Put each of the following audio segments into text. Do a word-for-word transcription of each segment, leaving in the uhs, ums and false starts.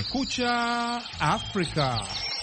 Kumekucha Afrika.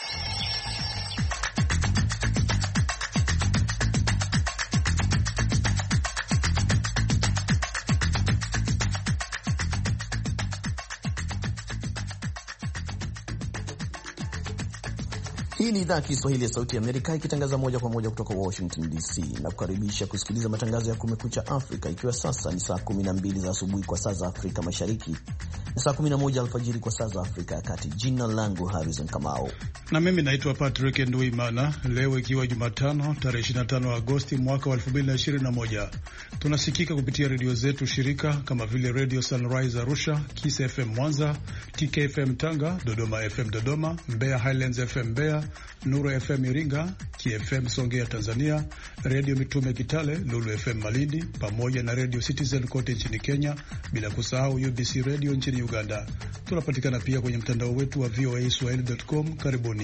Hii ni idhaa ya Kiswahili ya Sauti ya Amerika ikitangaza moja kwa moja kutoka Washington D C na kukaribisha kusikiliza matangazo ya Kumekucha Afrika, ikiwa sasa ni saa kumi na mbili za asubuhi kwa saa za Afrika Mashariki na saa kumi na moja alfajiri kwa saa za Afrika ya Kati. Jina langu Harrison Kamau na mimi naitwa Patrick Nduimana. Leo ikiwa Jumatano tarehe ishirini na tano Agosti mwaka wa elfu mbili na ishirini na moja, tunasikika kupitia redio zetu shirika kama vile Radio Sunrise Arusha, Kiss F M Mwanza, T K F M Tanga, Dodoma F M Dodoma, Mbeya Highlands F M Mbeya, Nuru F M Iringa, K F M Songea Tanzania, Radio Mitume Kitale, Lulu F M Malindi, pamoja na Radio Citizen kote nchini Kenya, bila kusahau U B C Radio nchini Uganda. Tunapatikana pia kwenye mtandao wetu wa v o a swahili dot com. Karibuni.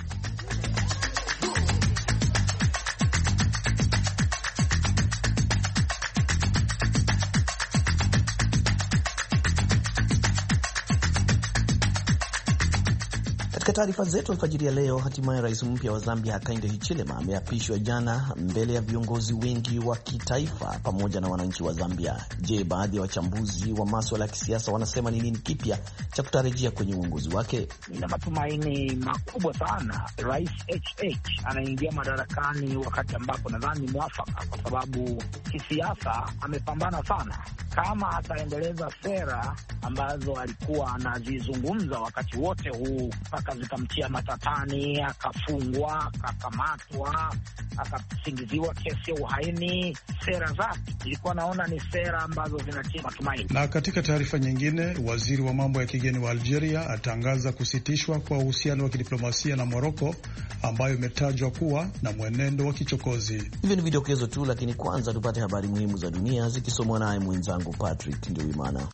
Katika taarifa zetu alfajiri ya leo, hatimaye rais mpya wa Zambia Hakainde Hichilema ameapishwa jana mbele ya viongozi wengi wa kitaifa pamoja na wananchi wa Zambia. Je, baadhi ya wachambuzi wa masuala ya kisiasa wanasema ni nini kipya cha kutarajia kwenye uongozi wake? Nina matumaini makubwa sana. Rais H H anaingia madarakani wakati ambapo nadhani mwafaka, kwa sababu kisiasa amepambana sana. Kama ataendeleza sera ambazo alikuwa anazizungumza wakati wote huu mpaka zikamtia matatani, akafungwa, akakamatwa, akasingiziwa kesi ya uhaini, sera zake ilikuwa naona ni sera ambazo zinatia matumaini. Na katika taarifa nyingine, waziri wa mambo ya kigeni wa Algeria atangaza kusitishwa kwa uhusiano wa kidiplomasia na Morocco ambayo imetajwa kuwa na mwenendo wa kichokozi. Hivyo ni vidokezo tu, lakini kwanza tupate habari muhimu za dunia zikisomwa naye mwenzangu Patrick Nduimana.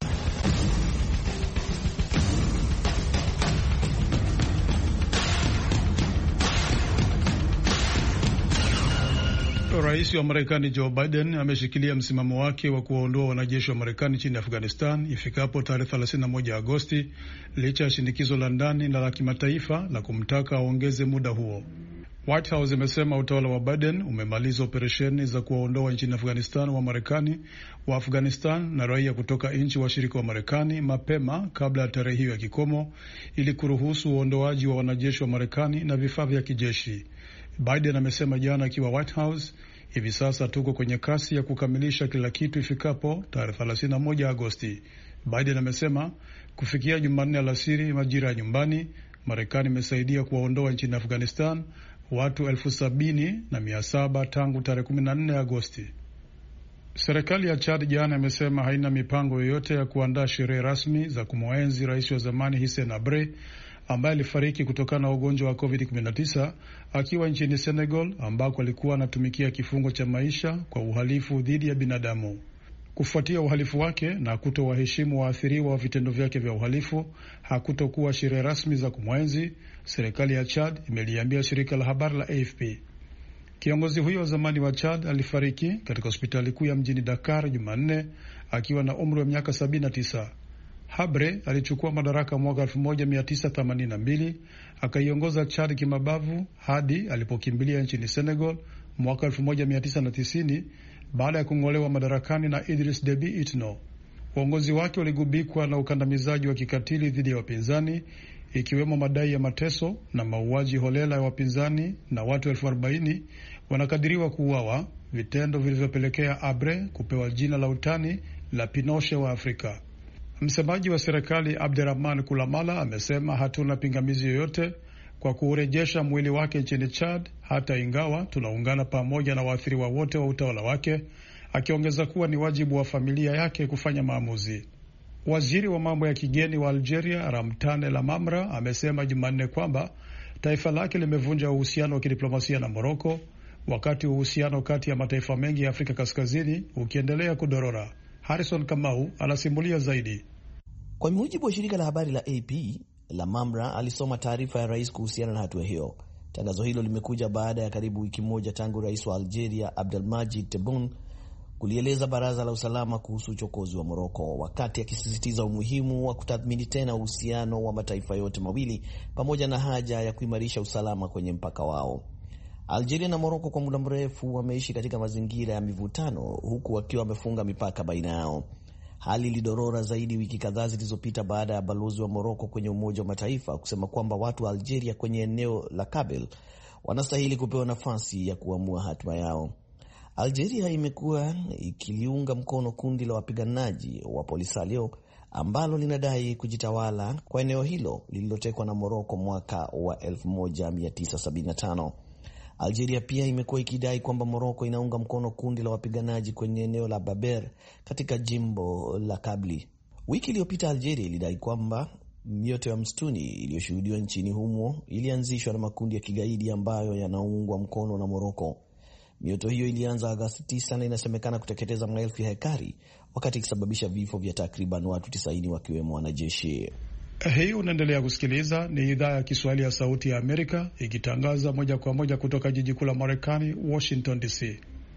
Rais wa Marekani Joe Biden ameshikilia msimamo wake wa kuwaondoa wanajeshi wa Marekani nchini Afghanistan ifikapo tarehe thelathini na moja Agosti, licha ya shinikizo la ndani na la kimataifa la kumtaka aongeze muda huo. White House imesema utawala wa Biden umemaliza operesheni za kuwaondoa nchini Afghanistan wa Marekani wa Afghanistan na raia kutoka nchi washirika wa Marekani mapema kabla ya tarehe hiyo ya kikomo, ili kuruhusu uondoaji wa wanajeshi wa Marekani na vifaa vya kijeshi. Biden amesema jana akiwa White House, hivi sasa tuko kwenye kasi ya kukamilisha kila kitu ifikapo tarehe thelathini na moja Agosti. Biden amesema kufikia Jumanne alasiri majira ya nyumbani, Marekani imesaidia kuwaondoa nchini Afghanistan watu elfu sabini na mia saba tangu tarehe kumi na nne Agosti. Serikali ya Chad jana imesema haina mipango yoyote ya kuandaa sherehe rasmi za kumwenzi rais wa zamani Hissène Habré ambaye alifariki kutokana na ugonjwa wa covid kumi na tisa akiwa nchini Senegal, ambako alikuwa anatumikia kifungo cha maisha kwa uhalifu dhidi ya binadamu. Kufuatia uhalifu wake na kutowaheshimu waathiriwa wa vitendo vyake vya uhalifu, hakutokuwa sherehe rasmi za kumwenzi, serikali ya Chad imeliambia shirika la habari la A F P. Kiongozi huyo wa zamani wa Chad alifariki katika hospitali kuu ya mjini Dakar Jumanne akiwa na umri wa miaka sabini na tisa. Habre alichukua madaraka mwaka elfu moja mia tisa themanini na mbili, akaiongoza Chad kimabavu hadi alipokimbilia nchini Senegal mwaka elfu moja mia tisa tisini baada ya kung'olewa madarakani na Idris Deby Itno. Uongozi wake uligubikwa na ukandamizaji wa kikatili dhidi ya wapinzani, ikiwemo madai ya mateso na mauaji holela ya wapinzani, na watu elfu arobaini wanakadiriwa kuuawa, vitendo vilivyopelekea Habre kupewa jina la utani la Pinochet wa Afrika. Msemaji wa serikali Abderrahman Kulamala amesema hatuna pingamizi yoyote kwa kurejesha mwili wake nchini Chad, hata ingawa tunaungana pamoja na waathiriwa wote wa utawala wake, akiongeza kuwa ni wajibu wa familia yake kufanya maamuzi. Waziri wa mambo ya kigeni wa Algeria Ramtane Lamamra amesema Jumanne kwamba taifa lake limevunja uhusiano wa kidiplomasia na Morocco, wakati uhusiano kati ya mataifa mengi ya Afrika Kaskazini ukiendelea kudorora. Harrison Kamau anasimulia zaidi. Kwa mujibu wa shirika la habari la A P, Lamamra alisoma taarifa ya rais kuhusiana na hatua hiyo. Tangazo hilo limekuja baada ya karibu wiki moja tangu rais wa Algeria Abdelmadjid Tebboune kulieleza baraza la usalama kuhusu uchokozi wa Moroko, wakati akisisitiza umuhimu wa kutathmini tena uhusiano wa mataifa yote mawili pamoja na haja ya kuimarisha usalama kwenye mpaka wao. Algeria na Moroko kwa muda mrefu wameishi katika mazingira ya mivutano, huku wakiwa wamefunga mipaka baina yao. Hali ilidorora zaidi wiki kadhaa zilizopita baada ya balozi wa Moroko kwenye Umoja wa Mataifa kusema kwamba watu wa Algeria kwenye eneo la Kabel wanastahili kupewa nafasi ya kuamua hatima yao. Algeria imekuwa ikiliunga mkono kundi la wapiganaji wa Polisario ambalo linadai kujitawala kwa eneo hilo lililotekwa na Moroko mwaka wa elfu moja mia tisa sabini na tano. Algeria pia imekuwa ikidai kwamba Moroko inaunga mkono kundi la wapiganaji kwenye eneo la Baber katika jimbo la Kabli. Wiki iliyopita Algeria ilidai kwamba mioto ya msituni iliyoshuhudiwa nchini humo ilianzishwa na makundi ya kigaidi ambayo yanaungwa mkono na Moroko. Mioto hiyo ilianza Agosti tisa na inasemekana kuteketeza maelfu ya hekari, wakati ikisababisha vifo vya takriban watu tisini wakiwemo wanajeshi. Hii unaendelea kusikiliza, ni idhaa ya Kiswahili ya Sauti ya Amerika ikitangaza moja kwa moja kutoka jiji kuu la Marekani, Washington D C.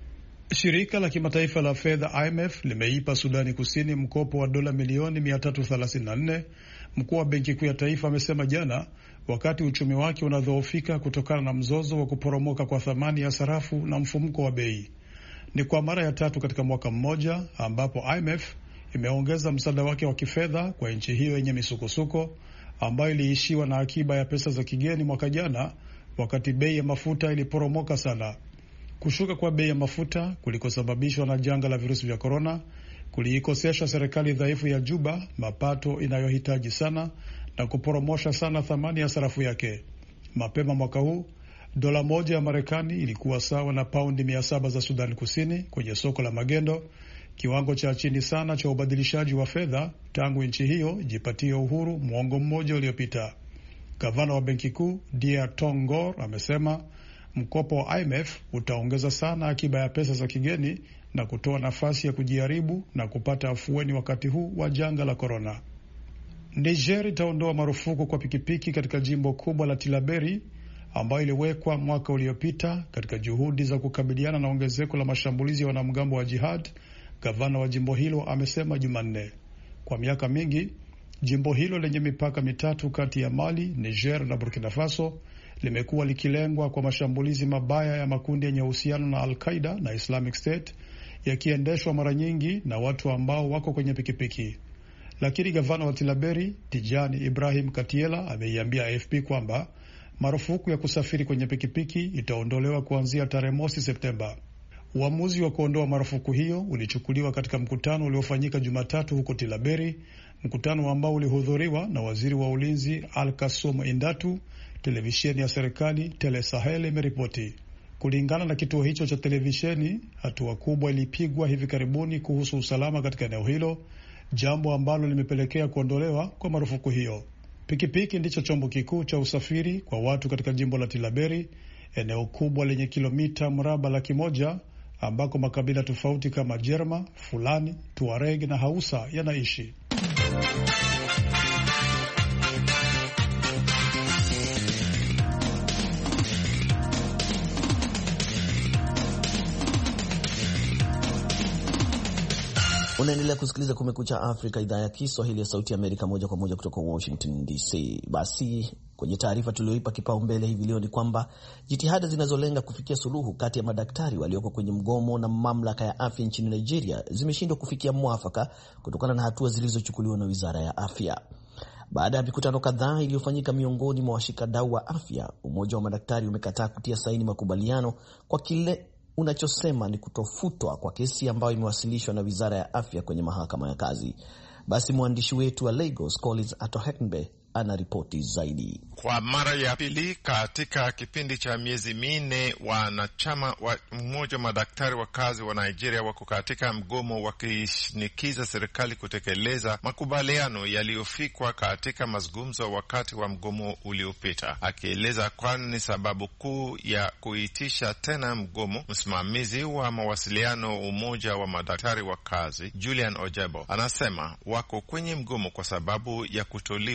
Shirika la kimataifa la fedha I M F limeipa Sudani Kusini mkopo wa dola milioni mia tatu thelathini na nne, mkuu wa Benki Kuu ya Taifa amesema jana, wakati uchumi wake unadhoofika kutokana na mzozo wa kuporomoka kwa thamani ya sarafu na mfumuko wa bei. Ni kwa mara ya tatu katika mwaka mmoja ambapo I M F imeongeza msaada wake wa kifedha kwa nchi hiyo yenye misukosuko ambayo iliishiwa na akiba ya pesa za kigeni mwaka jana, wakati bei ya mafuta iliporomoka sana. Kushuka kwa bei ya mafuta kulikosababishwa na janga la virusi vya korona kuliikosesha serikali dhaifu ya Juba mapato inayohitaji sana na kuporomosha sana thamani ya sarafu yake. Mapema mwaka huu, dola moja ya Marekani ilikuwa sawa na paundi mia saba za Sudan Kusini kwenye soko la magendo, kiwango cha chini sana cha ubadilishaji wa fedha tangu nchi hiyo jipatie uhuru mwongo mmoja uliopita. Gavana wa Benki Kuu Dia Tongor amesema mkopo wa I M F utaongeza sana akiba ya pesa za kigeni na kutoa nafasi ya kujaribu na kupata afueni wakati huu wa janga la korona. Niger itaondoa marufuku kwa pikipiki katika jimbo kubwa la Tilaberi ambayo iliwekwa mwaka uliopita katika juhudi za kukabiliana na ongezeko la mashambulizi ya wanamgambo wa jihad, gavana wa jimbo hilo amesema Jumanne. Kwa miaka mingi, jimbo hilo lenye mipaka mitatu kati ya Mali, Niger na Burkina Faso limekuwa likilengwa kwa mashambulizi mabaya ya makundi yenye uhusiano na Al-Qaeda na Islamic State, yakiendeshwa mara nyingi na watu ambao wako kwenye pikipiki. Lakini gavana wa Tilaberi, Tijani Ibrahim Katiela, ameiambia A F P kwamba marufuku ya kusafiri kwenye pikipiki itaondolewa kuanzia tarehe mosi Septemba. Uamuzi wa kuondoa marufuku hiyo ulichukuliwa katika mkutano uliofanyika Jumatatu huko Tilaberi, mkutano ambao ulihudhuriwa na waziri wa ulinzi Al-Kasum Indatu. Televisheni ya serikali Tele Sahel imeripoti. Kulingana na kituo hicho cha televisheni, hatua kubwa ilipigwa hivi karibuni kuhusu usalama katika eneo hilo, jambo ambalo limepelekea kuondolewa kwa marufuku hiyo. Pikipiki ndicho chombo kikuu cha usafiri kwa watu katika jimbo la Tilaberi, eneo kubwa lenye kilomita mraba laki moja ambako makabila tofauti kama Jerma, Fulani, Tuareg na Hausa yanaishi. Unaendelea kusikiliza Kumekucha Afrika, idhaa ya Kiswahili ya Sauti ya Amerika, moja kwa moja kutoka Washington D C. Basi kwenye taarifa tulioipa kipaumbele hivi leo ni kwamba jitihada zinazolenga kufikia suluhu kati ya madaktari walioko kwenye mgomo na mamlaka ya afya nchini Nigeria zimeshindwa kufikia mwafaka kutokana na hatua zilizochukuliwa na Wizara ya Afya. Baada ya mikutano kadhaa iliyofanyika miongoni mwa washikadau wa afya, Umoja wa Madaktari umekataa kutia saini makubaliano kwa kile unachosema ni kutofutwa kwa kesi ambayo imewasilishwa na Wizara ya Afya kwenye mahakama ya kazi. Basi mwandishi wetu wa Lagos Collins Atoheknbe ana ripoti zaidi. Kwa mara ya pili katika kipindi cha miezi minne, wanachama wa Umoja wa Madaktari wa kazi wa Nigeria wako katika mgomo wakishinikiza serikali kutekeleza makubaliano yaliyofikwa katika mazungumzo wakati wa mgomo uliopita. Akieleza kwani sababu kuu ya kuitisha tena mgomo, msimamizi wa mawasiliano Umoja wa Madaktari wa kazi Julian Ojebo anasema wako kwenye mgomo kwa sababu ya kutolipwa mishahara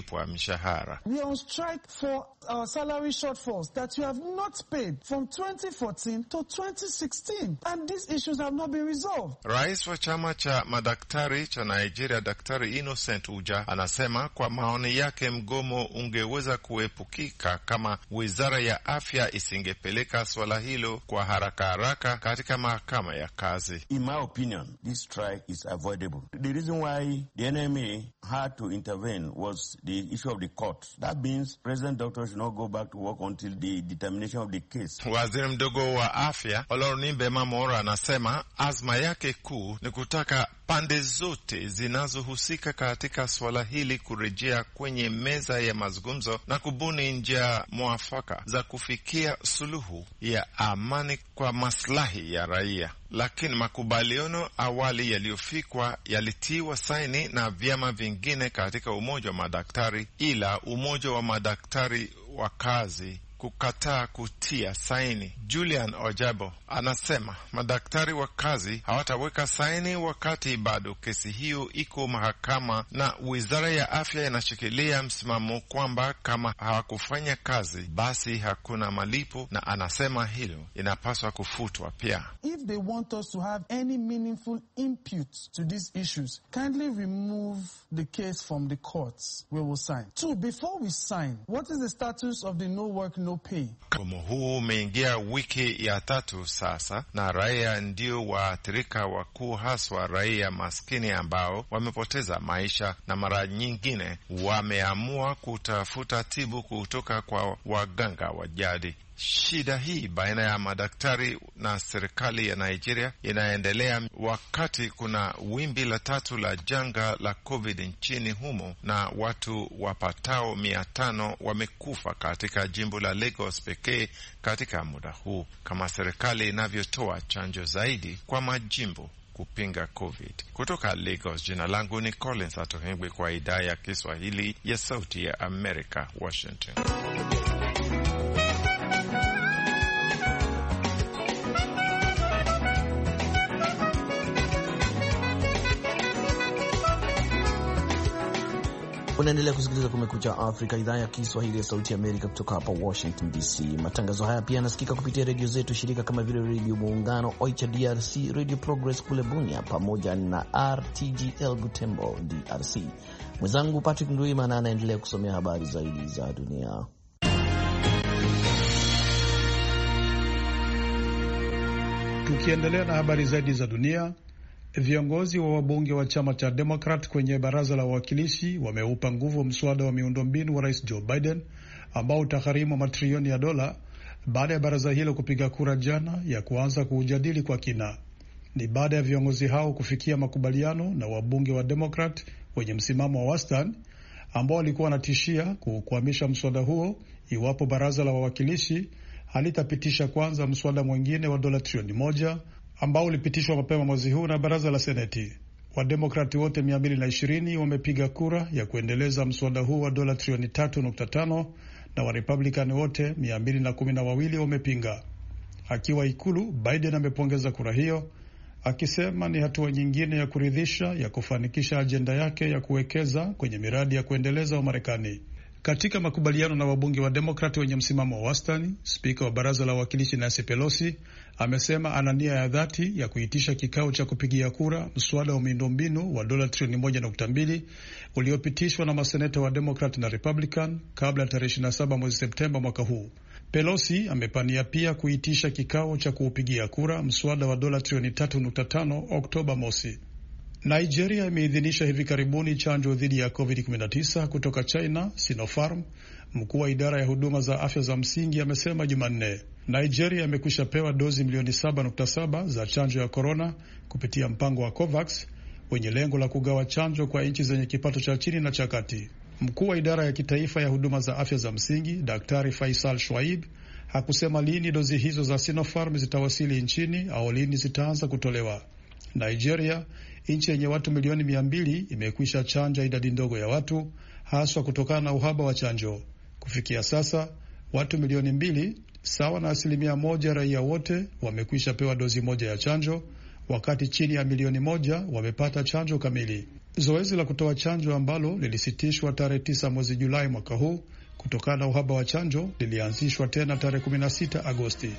mishahara. We are on strike for our salary shortfalls that we have not paid from twenty fourteen to twenty sixteen, and these issues have not been resolved. Rais wa chama cha madaktari cha Nigeria, Daktari Innocent Uja, anasema kwa maoni yake mgomo ungeweza kuepukika kama wizara ya afya isingepeleka swala hilo kwa haraka haraka katika mahakama ya kazi. In my opinion, this strike is avoidable. The reason why the N M A had to intervene was the issue of the court. That means President Doctor should not go back to work until the determination of the case. Waziri mdogo wa afya Olorunimbe Mamora anasema azma yake kuu ni kutaka pande zote zinazohusika katika swala hili kurejea kwenye meza ya mazungumzo na kubuni njia mwafaka za kufikia suluhu ya amani kwa maslahi ya raia. Lakini makubaliano awali yaliyofikwa yalitiwa saini na vyama vingine katika umoja wa madaktari, ila umoja wa madaktari wa kazi kukataa kutia saini. Julian Ojabo anasema madaktari wa kazi hawataweka saini wakati bado kesi hiyo iko mahakama, na wizara ya afya inashikilia msimamo kwamba kama hawakufanya kazi basi hakuna malipo, na anasema hilo inapaswa kufutwa pia. If they want us to have any meaningful input to these issues, kindly remove the case from the courts. We will sign. Two, before we sign, what is the status of the no work no pay? Mgomo huu umeingia wiki ya tatu sasa, na raia ndio waathirika wakuu, haswa raia maskini ambao wamepoteza maisha na mara nyingine wameamua kutafuta tibu kutoka kwa waganga wa jadi. Shida hii baina ya madaktari na serikali ya Nigeria inaendelea wakati kuna wimbi la tatu la janga la COVID nchini humo, na watu wapatao mia tano wamekufa katika jimbo la Lagos pekee katika muda huu, kama serikali inavyotoa chanjo zaidi kwa majimbo kupinga COVID. Kutoka Lagos, jina langu ni Collins Atohengwe kwa idhaa ya Kiswahili ya Sauti ya Amerika, Washington. Unaendelea kusikiliza Kumekucha Afrika, idhaa ya Kiswahili ya Sauti ya Amerika kutoka hapa Washington D C. Matangazo haya pia yanasikika kupitia redio zetu shirika kama vile Redio Muungano Oicha D R C, Radio Progress kule Bunia, pamoja na R T G L Butembo D R C. Mwenzangu Patrick Nduimana anaendelea kusomea habari zaidi za dunia. Tukiendelea na habari zaidi za dunia, viongozi wa wabunge wa chama cha Democrat kwenye baraza la wawakilishi wameupa nguvu mswada wa miundombinu wa Rais Joe Biden ambao utagharimu matrilioni ya dola baada ya baraza hilo kupiga kura jana ya kuanza kuujadili kwa kina. Ni baada ya viongozi hao kufikia makubaliano na wabunge wa Democrat wenye msimamo wa wastani ambao walikuwa wanatishia kukwamisha mswada huo iwapo baraza la wawakilishi halitapitisha kwanza mswada mwingine wa dola trilioni moja ambao ulipitishwa mapema mwezi huu na baraza la Seneti. Wademokrati wote mia mbili na ishirini wamepiga kura ya kuendeleza mswada huu wa dola trilioni tatu nukta tano na Warepublikani wote mia mbili na kumi na wawili wamepinga. Akiwa Ikulu, Biden amepongeza kura hiyo akisema ni hatua nyingine ya kuridhisha ya kufanikisha ajenda yake ya kuwekeza kwenye miradi ya kuendeleza wa Marekani. Katika makubaliano na wabunge wa Demokrati wenye msimamo wa wastani, spika wa baraza la wawakilishi Nancy Pelosi amesema ana nia ya dhati ya kuitisha kikao cha kupigia kura mswada wa miundombinu wa dola trilioni moja nukta mbili uliopitishwa na maseneta wa Demokrati na Republican kabla ya tarehe ishirini na saba mwezi Septemba mwaka huu. Pelosi amepania pia kuitisha kikao cha kuupigia kura mswada wa dola trilioni tatu nukta tano Oktoba mosi. Nigeria imeidhinisha hivi karibuni chanjo dhidi ya COVID kumi na tisa kutoka China, Sinopharm. Mkuu wa idara ya huduma za afya za msingi amesema Jumanne Nigeria imekwisha pewa dozi milioni saba nukta saba za chanjo ya corona kupitia mpango wa COVAX wenye lengo la kugawa chanjo kwa nchi zenye kipato cha chini na cha kati. Mkuu wa idara ya kitaifa ya huduma za afya za msingi, Daktari Faisal Shwaib, hakusema lini dozi hizo za Sinopharm zitawasili nchini au lini zitaanza kutolewa. Nigeria, nchi yenye watu milioni mia mbili, imekwisha chanja idadi ndogo ya watu, haswa kutokana na uhaba wa chanjo. Kufikia sasa, watu milioni mbili, sawa na asilimia moja raia wote, wamekwisha pewa dozi moja ya chanjo, wakati chini ya milioni moja wamepata chanjo kamili. Zoezi la kutoa chanjo ambalo lilisitishwa tarehe tisa mwezi Julai mwaka huu kutokana na uhaba wa chanjo lilianzishwa tena tarehe kumi na sita Agosti.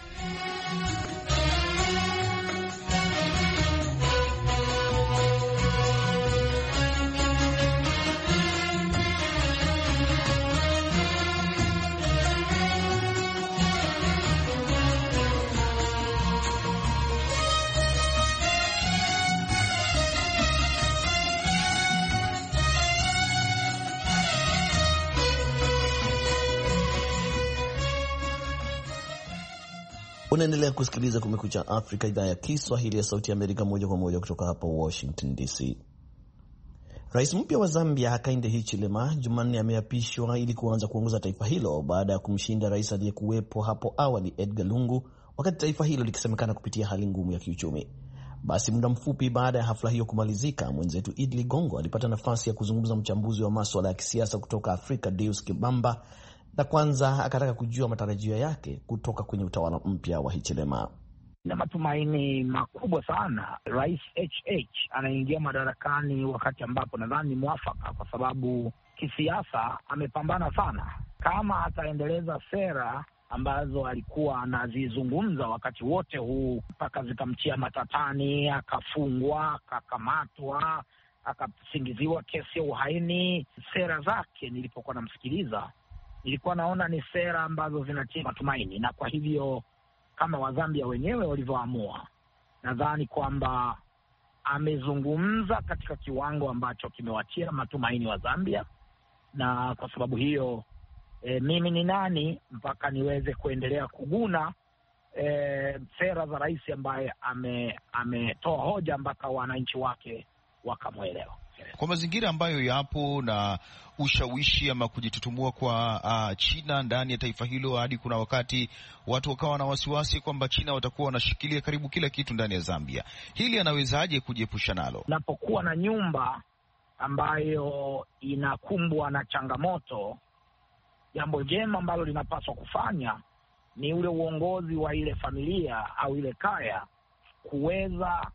Unaendelea kusikiliza Kumekucha Afrika, idhaa ya Kiswahili ya Sauti ya Amerika, moja kwa moja kutoka hapa Washington D C. Rais mpya wa Zambia Hakainde Hichilema Jumanne ameapishwa ili kuanza kuongoza taifa hilo baada ya kumshinda rais aliyekuwepo hapo awali Edgar Lungu, wakati taifa hilo likisemekana kupitia hali ngumu ya kiuchumi. Basi muda mfupi baada ya hafla hiyo kumalizika, mwenzetu Idli Gongo alipata nafasi ya kuzungumza mchambuzi wa masuala ya kisiasa kutoka Afrika Deus Kibamba, na kwanza akataka kujua matarajio yake kutoka kwenye utawala mpya wa Hichilema. Na matumaini makubwa sana. Rais H H anaingia madarakani wakati ambapo nadhani mwafaka, kwa sababu kisiasa amepambana sana. Kama ataendeleza sera ambazo alikuwa anazizungumza wakati wote huu mpaka zikamtia matatani, akafungwa, akakamatwa, akasingiziwa kesi ya uhaini, sera zake nilipokuwa namsikiliza nilikuwa naona ni sera ambazo zinatia matumaini, na kwa hivyo kama Wazambia wenyewe walivyoamua, nadhani kwamba amezungumza katika kiwango ambacho kimewatia matumaini wa Zambia, na kwa sababu hiyo e, mimi ni nani mpaka niweze kuendelea kuguna e, sera za rais ambaye ame, ametoa hoja mpaka wananchi wake wakamwelewa. Kwa mazingira ambayo yapo na ushawishi ama kujitutumua kwa uh, China ndani ya taifa hilo, hadi kuna wakati watu wakawa na wasiwasi kwamba China watakuwa wanashikilia karibu kila kitu ndani ya Zambia, hili anawezaje kujiepusha nalo? Unapokuwa na nyumba ambayo inakumbwa na changamoto, jambo jema ambalo linapaswa kufanya ni ule uongozi wa ile familia au ile kaya kuweza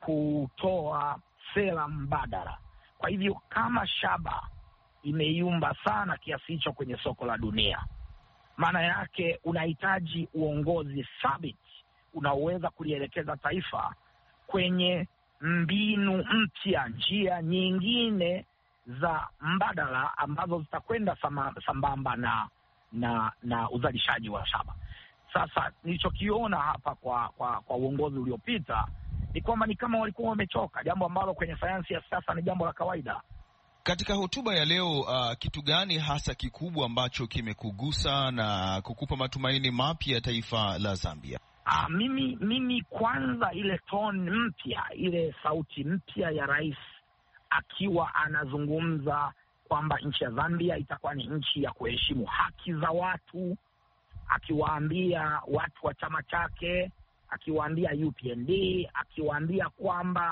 kutoa sera mbadala. Kwa hivyo kama shaba imeyumba sana kiasi hicho kwenye soko la dunia, maana yake unahitaji uongozi thabiti unaoweza kulielekeza taifa kwenye mbinu mpya, njia nyingine za mbadala ambazo zitakwenda sambamba na na na uzalishaji wa shaba. Sasa nilichokiona hapa kwa kwa, kwa uongozi uliopita ni kwamba ni kama walikuwa wamechoka, jambo ambalo kwenye sayansi ya sasa ni jambo la kawaida. Katika hotuba ya leo, uh, kitu gani hasa kikubwa ambacho kimekugusa na kukupa matumaini mapya ya taifa la Zambia? Uh, mimi mimi kwanza ile tone mpya, ile sauti mpya ya rais akiwa anazungumza kwamba nchi ya Zambia itakuwa ni nchi ya kuheshimu haki za watu, akiwaambia watu wa chama chake, akiwaambia U P N D, akiwaambia kwamba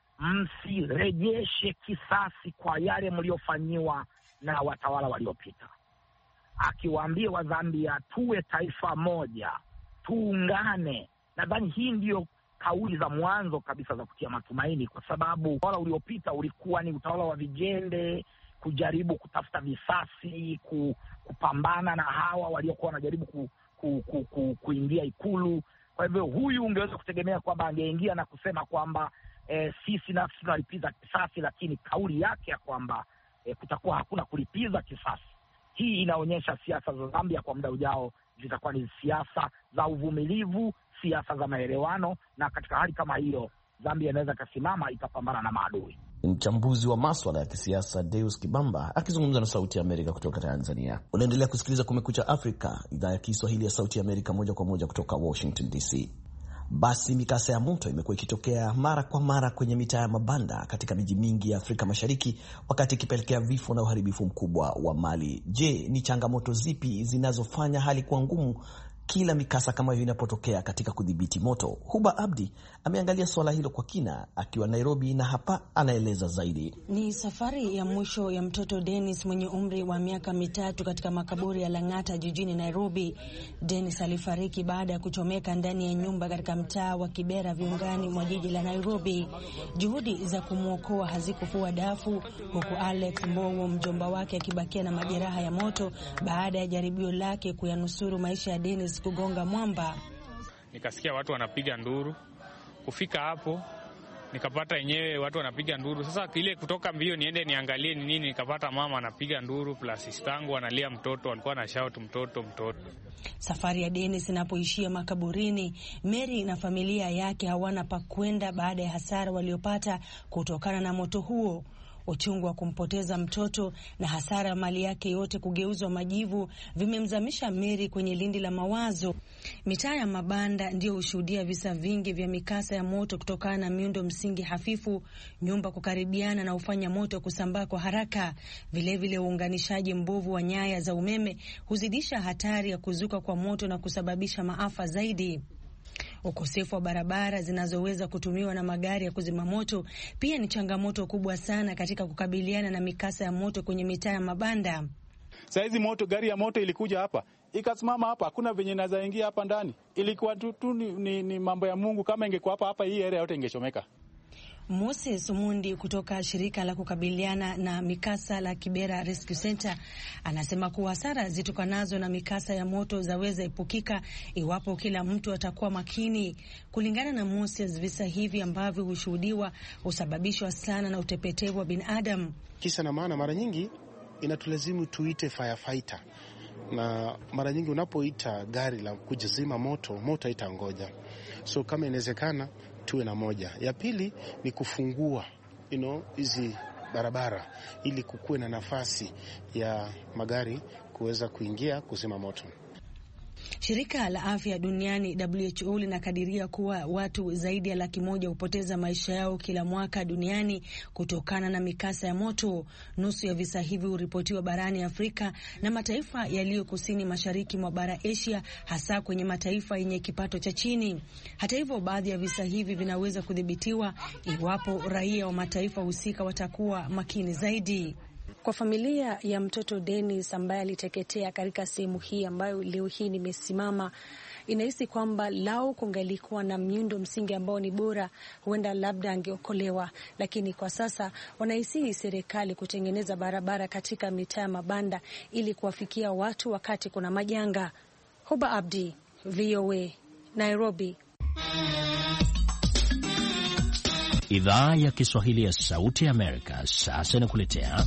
msirejeshe kisasi kwa yale mliofanyiwa na watawala waliopita, akiwaambia wa Zambia tuwe taifa moja, tuungane. Nadhani hii ndio kauli za mwanzo kabisa za kutia matumaini, kwa sababu utawala uliopita ulikuwa ni utawala wa vijembe, kujaribu kutafuta visasi, kupambana na hawa waliokuwa wanajaribu ku, ku, ku, ku, kuingia Ikulu. Kwa hivyo huyu ungeweza kutegemea kwamba angeingia na kusema kwamba e, sisi nafsi tunalipiza kisasi, lakini kauli yake ya kwamba e, kutakuwa hakuna kulipiza kisasi, hii inaonyesha siasa za Zambia kwa muda ujao zitakuwa ni siasa za uvumilivu, siasa za maelewano, na katika hali kama hiyo Zambia inaweza kasimama ikapambana na maadui. Mchambuzi wa masuala ya kisiasa Deus Kibamba akizungumza na Sauti ya Amerika kutoka Tanzania. Unaendelea kusikiliza Kumekucha Afrika, idhaa ya Kiswahili ya Sauti ya Amerika, moja kwa moja kutoka Washington D C. Basi mikasa ya moto imekuwa ikitokea mara kwa mara kwenye mitaa ya mabanda katika miji mingi ya Afrika Mashariki, wakati ikipelekea vifo na uharibifu mkubwa wa mali. Je, ni changamoto zipi zinazofanya hali kuwa ngumu kila mikasa kama hiyo inapotokea katika kudhibiti moto. Huba Abdi ameangalia suala hilo kwa kina akiwa Nairobi, na hapa anaeleza zaidi. Ni safari ya mwisho ya mtoto Dennis mwenye umri wa miaka mitatu katika makaburi ya Lang'ata jijini Nairobi. Dennis alifariki baada ya kuchomeka ndani ya nyumba katika mtaa wa Kibera viungani mwa jiji la Nairobi. Juhudi za kumwokoa hazikufua dafu, huku Alex Mbowo, mjomba wake, akibakia na majeraha ya moto baada ya jaribio lake kuyanusuru maisha ya Dennis kugonga mwamba. Nikasikia watu wanapiga nduru. Kufika hapo nikapata yenyewe watu wanapiga nduru. Sasa ile kutoka mbio niende niangalie ni nini, nikapata mama anapiga nduru plus sistangu analia mtoto, alikuwa na shout mtoto mtoto. Safari ya Dennis inapoishia makaburini, Mary na familia yake hawana pa kwenda baada ya hasara waliopata kutokana na moto huo. Uchungu wa kumpoteza mtoto na hasara ya mali yake yote kugeuzwa majivu vimemzamisha Mary kwenye lindi la mawazo. Mitaa ya mabanda ndio hushuhudia visa vingi vya mikasa ya moto kutokana na miundo msingi hafifu, nyumba kukaribiana na ufanya moto kusambaa kwa haraka. Vilevile uunganishaji mbovu wa nyaya za umeme huzidisha hatari ya kuzuka kwa moto na kusababisha maafa zaidi. Ukosefu wa barabara zinazoweza kutumiwa na magari ya kuzima moto pia ni changamoto kubwa sana katika kukabiliana na mikasa ya moto kwenye mitaa ya mabanda. Saizi moto, gari ya moto ilikuja hapa, ikasimama hapa, hakuna venye naweza ingia hapa ndani. Ilikuwa tu, tu ni, ni, ni mambo ya Mungu. Kama ingekuwa hapa hapa hii area yote ingechomeka. Moses Mundi kutoka shirika la kukabiliana na mikasa la Kibera Rescue Center anasema kuwa hasara zitokanazo na mikasa ya moto zaweza epukika iwapo kila mtu atakuwa makini. Kulingana na Moses, visa hivi ambavyo hushuhudiwa husababishwa sana na utepetevu wa binadamu. Kisa na maana mara nyingi inatulazimu tuite firefighter, na mara nyingi unapoita gari la kujizima moto, moto haitangoja. So kama inawezekana tuwe na moja. Ya pili ni kufungua you know hizi barabara ili kukuwe na nafasi ya magari kuweza kuingia kuzima moto. Shirika la Afya Duniani W H O linakadiria kuwa watu zaidi ya laki moja hupoteza maisha yao kila mwaka duniani kutokana na mikasa ya moto. Nusu ya visa hivi huripotiwa barani Afrika na mataifa yaliyo kusini mashariki mwa bara Asia, hasa kwenye mataifa yenye kipato cha chini. Hata hivyo, baadhi ya visa hivi vinaweza kudhibitiwa iwapo raia wa mataifa husika watakuwa makini zaidi. Kwa familia ya mtoto Dennis ambaye aliteketea katika sehemu hii ambayo leo hii nimesimama, inahisi kwamba lao kungalikuwa na miundo msingi ambao ni bora, huenda labda angeokolewa. Lakini kwa sasa wanahisi serikali kutengeneza barabara katika mitaa mabanda ili kuwafikia watu wakati kuna majanga. Huba Abdi, V O A, Nairobi. Idhaa ya Kiswahili ya Sauti ya Amerika sasa inakuletea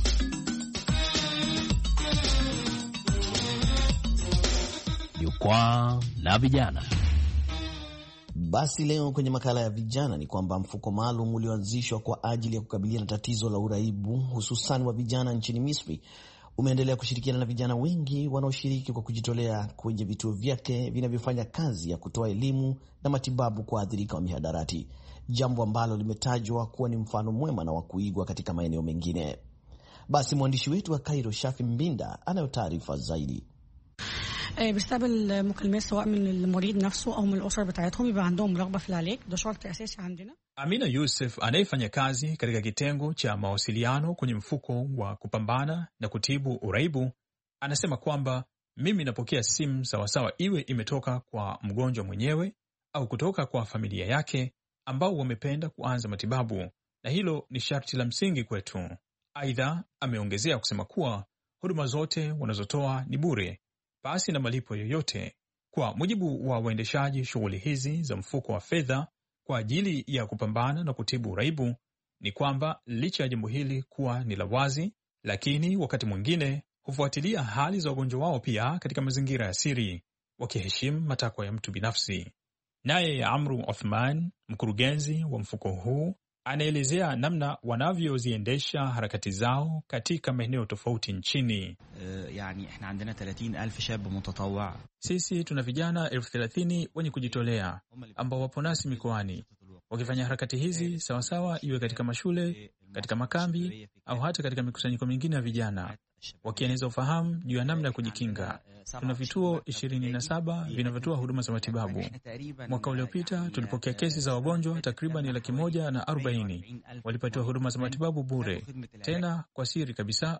Jukwaa la Vijana. Basi leo kwenye makala ya vijana ni kwamba mfuko maalum ulioanzishwa kwa ajili ya kukabiliana na tatizo la uraibu hususan wa vijana nchini Misri umeendelea kushirikiana na vijana wengi wanaoshiriki kwa kujitolea kwenye vituo vyake vinavyofanya kazi ya kutoa elimu na matibabu kwa waathirika wa mihadarati, jambo ambalo limetajwa kuwa ni mfano mwema na wa kuigwa katika maeneo mengine. Basi mwandishi wetu wa Cairo, Shafi Mbinda, anayo taarifa zaidi. بستقبل مكالمات سواء من المريض نفسه او من الاسر بتاعتهم يبقى عندهم رغبه في العلاج. ده شرط اساسي عندنا. Amina Yusuf anayefanya kazi katika kitengo cha mawasiliano kwenye mfuko wa kupambana na kutibu uraibu anasema kwamba mimi napokea simu sawasawa iwe imetoka kwa mgonjwa mwenyewe au kutoka kwa familia yake ambao wamependa kuanza matibabu, na hilo ni sharti la msingi kwetu. Aidha, ameongezea kusema kuwa huduma zote wanazotoa ni bure basi na malipo yoyote. Kwa mujibu wa waendeshaji shughuli hizi za mfuko wa fedha kwa ajili ya kupambana na kutibu uraibu ni kwamba licha ya jambo hili kuwa ni la wazi, lakini wakati mwingine hufuatilia hali za wagonjwa wao pia katika mazingira ya siri, wakiheshimu matakwa ya mtu binafsi. Naye Amru Othman, mkurugenzi wa mfuko huu, anaelezea namna wanavyoziendesha harakati zao katika maeneo tofauti nchini. Yani احنا عندنا ثلاثين ألف شاب متطوع. Sisi tuna vijana elfu thelathini wenye kujitolea ambao wapo nasi mikoani wakifanya harakati hizi sawasawa, iwe katika mashule, katika makambi au hata katika mikusanyiko mingine ya vijana. wakieneza ufahamu juu ya namna ya kujikinga. Tuna vituo ishirini na saba vinavyotoa huduma za matibabu. Mwaka uliopita tulipokea kesi za wagonjwa takriban laki moja na arobaini walipatiwa huduma za matibabu bure, tena kwa siri kabisa.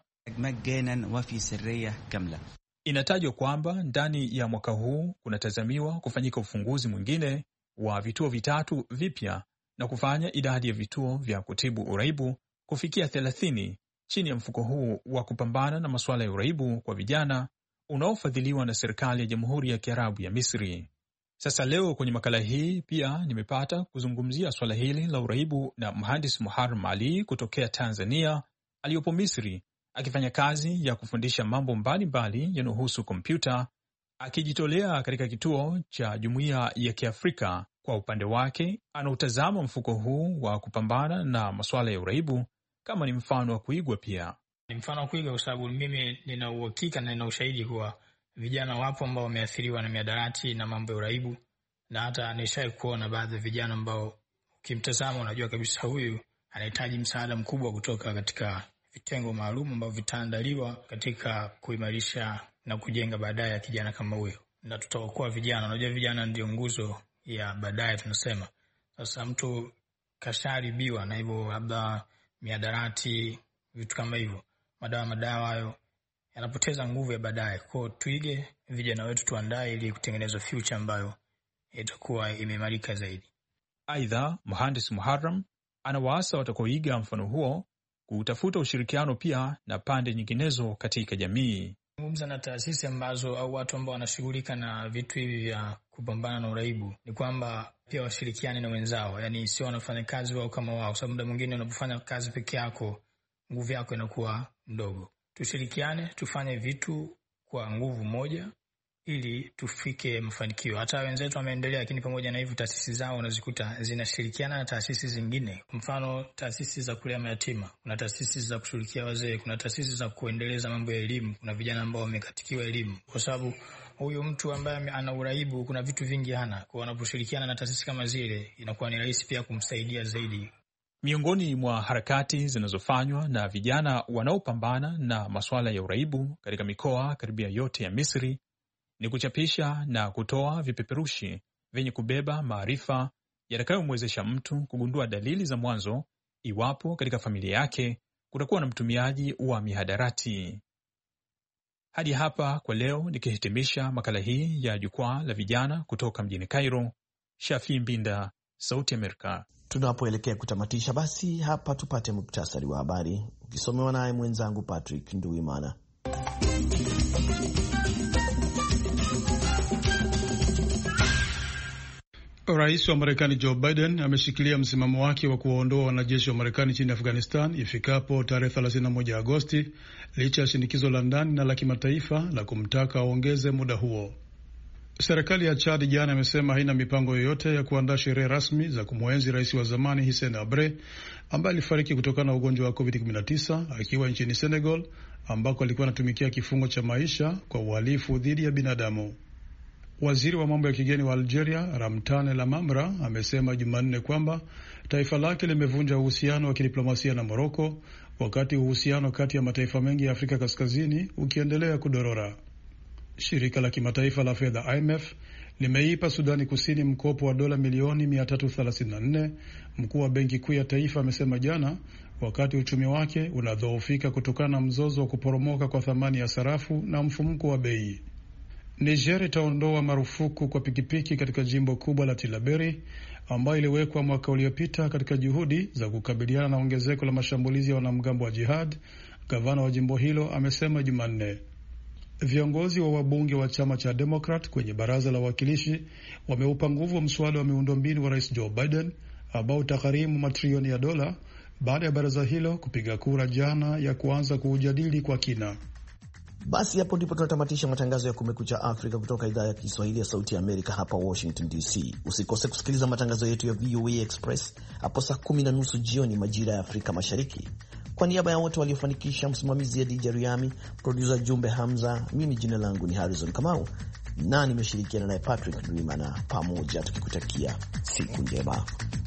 Inatajwa kwamba ndani ya mwaka huu kunatazamiwa kufanyika ufunguzi mwingine wa vituo vitatu vipya na kufanya idadi ya vituo vya kutibu uraibu kufikia thelathini chini ya mfuko huu wa kupambana na masuala ya uraibu kwa vijana unaofadhiliwa na serikali ya Jamhuri ya Kiarabu ya Misri. Sasa leo kwenye makala hii pia nimepata kuzungumzia swala hili la uraibu na mhandisi Muharram Ali kutokea Tanzania aliyopo Misri akifanya kazi ya kufundisha mambo mbalimbali yanayohusu kompyuta, akijitolea katika kituo cha Jumuiya ya Kiafrika. Kwa upande wake anautazama mfuko huu wa kupambana na masuala ya uraibu kama ni mfano wa kuigwa. Pia ni mfano wa kuigwa kwa sababu mimi nina uhakika na nina ushahidi kuwa vijana wapo ambao wameathiriwa na miadarati na mambo ya uraibu, na hata nishawahi kuona baadhi ya vijana ambao ukimtazama unajua kabisa huyu anahitaji msaada mkubwa kutoka katika vitengo maalum ambavyo vitaandaliwa katika kuimarisha na kujenga baadaye ya kijana kama huyo. Na tutaokoa vijana. Unajua vijana ndio nguzo ya baadaye tunasema. Sasa mtu kasharibiwa na hivyo labda miadarati, vitu kama hivyo, madawa madawa hayo yanapoteza nguvu ya baadaye. Kwa tuige vijana wetu, tuandae ili kutengeneza future ambayo itakuwa imeimarika zaidi. Aidha, mhandisi Muharram anawaasa watakaoiga mfano huo kutafuta ushirikiano pia na pande nyinginezo katika jamii. Zungumza na taasisi ambazo au watu ambao wanashughulika na vitu hivi vya kupambana na uraibu, ni kwamba pia washirikiane na wenzao, yani sio wanafanya kazi wao kama wao, sababu muda mwingine unapofanya kazi peke yako nguvu yako inakuwa ndogo. Tushirikiane, tufanye vitu kwa nguvu moja ili tufike mafanikio. Hata wenzetu wameendelea, lakini pamoja na hivyo taasisi zao unazikuta zinashirikiana na taasisi zingine. Kwa mfano, taasisi za kulea mayatima, kuna taasisi za kushirikia wazee, kuna taasisi za kuendeleza mambo ya elimu, kuna vijana ambao wamekatikiwa elimu. Kwa sababu huyu mtu ambaye ana uraibu kuna vitu vingi hana. Kwa wanaposhirikiana na taasisi kama zile inakuwa ni rahisi pia kumsaidia zaidi. Miongoni mwa harakati zinazofanywa na vijana wanaopambana na masuala ya uraibu katika mikoa karibia yote ya Misri ni kuchapisha na kutoa vipeperushi vyenye kubeba maarifa yatakayomwezesha mtu kugundua dalili za mwanzo iwapo katika familia yake kutakuwa na mtumiaji wa mihadarati. Hadi hapa kwa leo, nikihitimisha makala hii ya jukwaa la vijana kutoka mjini Cairo, Shafi Mbinda, Sauti Amerika. Tunapoelekea kutamatisha, basi hapa tupate muktasari wa habari ukisomewa naye mwenzangu Patrick Nduwimana. Rais wa Marekani Joe Biden ameshikilia msimamo wake wa kuwaondoa wanajeshi wa Marekani nchini Afghanistan ifikapo tarehe thelathini na moja Agosti licha ya shinikizo la ndani na la kimataifa la kumtaka aongeze muda huo. Serikali ya Chad jana imesema haina mipango yoyote ya kuandaa sherehe rasmi za kumwenzi rais wa zamani Hissène Habré ambaye alifariki kutokana na ugonjwa wa covid kumi na tisa akiwa nchini Senegal ambako alikuwa anatumikia kifungo cha maisha kwa uhalifu dhidi ya binadamu. Waziri wa mambo ya kigeni wa Algeria Ramtane Lamamra amesema Jumanne kwamba taifa lake limevunja uhusiano wa kidiplomasia na Moroko wakati uhusiano kati ya mataifa mengi ya Afrika Kaskazini ukiendelea kudorora. Shirika la kimataifa la fedha I M F limeipa Sudani Kusini mkopo wa dola milioni mia tatu thelathini na nne, mkuu wa benki kuu ya taifa amesema jana, wakati uchumi wake unadhoofika kutokana na mzozo wa kuporomoka kwa thamani ya sarafu na mfumuko wa bei. Niger itaondoa marufuku kwa pikipiki katika jimbo kubwa la Tilaberi ambayo iliwekwa mwaka uliopita katika juhudi za kukabiliana na ongezeko la mashambulizi ya wanamgambo wa jihad, gavana wa jimbo hilo amesema Jumanne. Viongozi wa wabunge wa chama cha Democrat kwenye baraza la wawakilishi wameupa nguvu mswada wa miundombinu wa Rais Joe Biden ambao utagharimu matrilioni ya dola baada ya baraza hilo kupiga kura jana ya kuanza kuujadili kwa kina. Basi hapo ndipo tunatamatisha matangazo ya Kumekucha Afrika kutoka idhaa ya Kiswahili ya Sauti ya Amerika hapa Washington D C. Usikose kusikiliza matangazo yetu ya V O A Express hapo saa kumi na nusu jioni majira ya Afrika Mashariki. Kwa niaba ya wote waliofanikisha, msimamizi ya D J Riami, producer Jumbe Hamza, mimi jina langu ni Harrison Kamau na nimeshirikiana naye Patrick Ndwimana, pamoja tukikutakia siku njema.